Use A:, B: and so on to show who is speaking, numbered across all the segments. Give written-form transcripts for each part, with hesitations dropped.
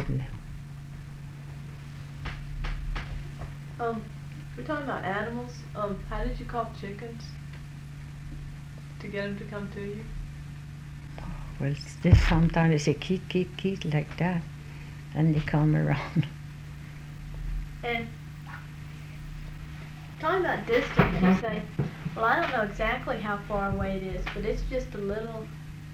A: little.
B: We're talking about animals. How did you call chickens to get them to come to you?
A: Well, sometimes they say kick, kick, kick like that, and they come around.
B: And talking about distance, you say, well, I don't know exactly how far away it is, but it's just a little.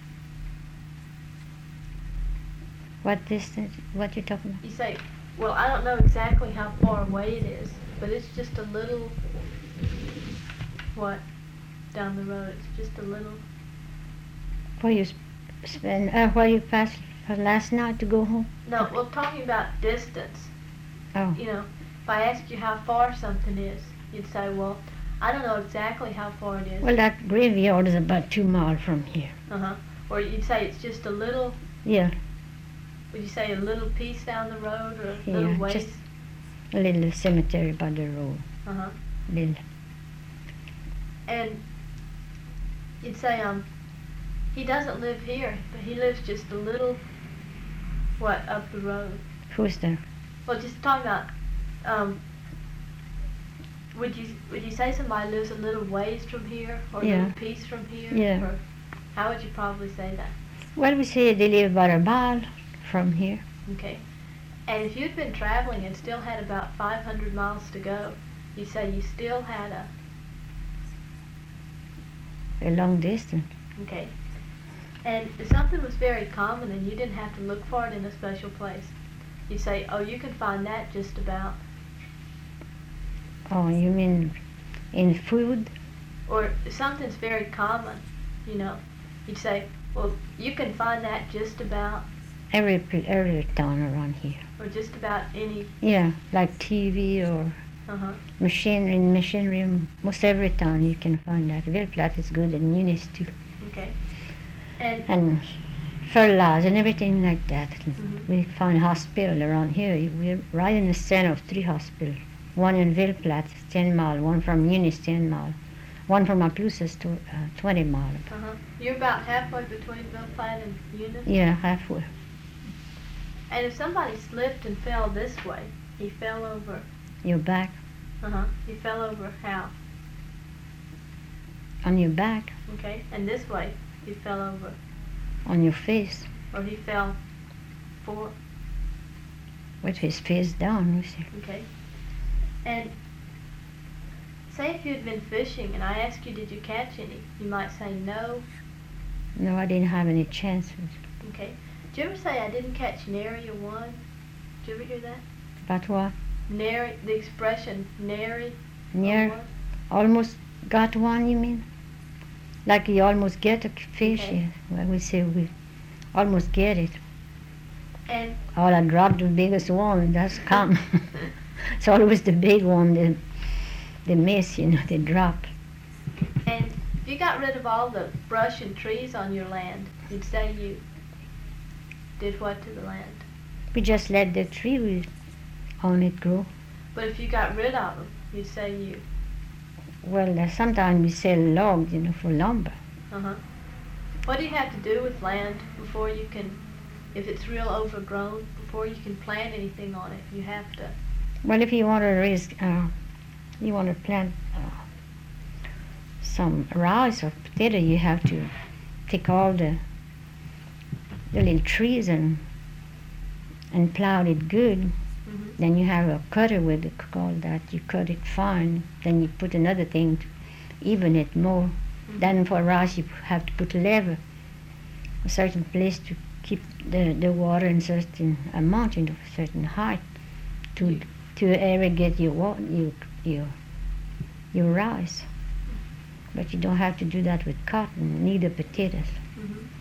A: What distance? What you talking about?
B: You say, well, I don't know exactly how far away it is, but it's just a little. What? Down the road, it's just a little.
A: Where you where you passed for last night to go home?
B: No, well, talking about distance.
A: Oh.
B: You know, if I asked you how far something is, you'd say, well, I don't know exactly how far it is.
A: Well, that graveyard is about 2 miles from here.
B: Or you'd say it's just a little.
A: Yeah.
B: Would you say a little piece down the road or a
A: Yeah,
B: little ways?
A: just a little cemetery by the road. Little.
B: And you'd say, he doesn't live here, but he lives just a little, up the road.
A: Who's there?
B: Well, just talking about, would you say somebody lives a little ways from here, or a little piece from here?
A: Yeah.
B: Or how would you probably say that?
A: Well, we say they live about a mile from here.
B: Okay. And if you'd been traveling and still had about 500 miles to go, you say you still had
A: a long distance.
B: Okay. And if something was very common and you didn't have to look for it in a special place, you say, oh, you can find that just about.
A: Oh, you mean in food?
B: Or if something's very common, you'd say, well, you can find that just about.
A: Every town around here.
B: Or just about any.
A: Yeah, like TV or machinery. Most every town you can find that. Ville Platte is good, and Munis too.
B: Okay.
A: And fertilizer and everything like that.
B: Mm-hmm.
A: We find hospital around here. We're right in the center of 3 hospitals. One in Ville Platte, 10 miles. One from Munis, 10 miles. One from Opelousas, 20 miles.
B: You're about halfway between Ville Platte and Munis?
A: Yeah, halfway.
B: And if somebody slipped and fell this way, he fell over.
A: Your back?
B: He fell over how?
A: On your back.
B: Okay. And this way, he fell over.
A: On your face.
B: Or he fell forward.
A: With his face down, you see.
B: Okay. And say if you'd been fishing and I asked you, did you catch any? You might say no.
A: No, I didn't have any chances.
B: Okay. Did you ever say I didn't catch nary a one? Did you ever hear that?
A: About what?
B: Nary, the expression nary.
A: Near, almost got one, you mean? Like you almost get a fish,
B: Okay.
A: yes. Well, we say we almost get it.
B: And
A: All I dropped the biggest one, that's come. It's always the big one, the miss, they drop.
B: And if you got rid of all the brush and trees on your land, you'd say you did what to the land?
A: We just let the tree on it grow.
B: But if you got rid of them, you'd say you.
A: Well, sometimes we sell logs, for lumber.
B: What do you have to do with land before you can, if it's real overgrown, before you can plant anything on it? You have to.
A: Well, if you want to plant some rice or potato, you have to take all the little trees and plow it good. Then you have a cutter with it called that. You cut it fine. Then you put another thing to even it more. Then for rice you have to put lever, a certain place to keep the water in certain amount, a certain height, to irrigate your rice. But you don't have to do that with cotton, neither potatoes.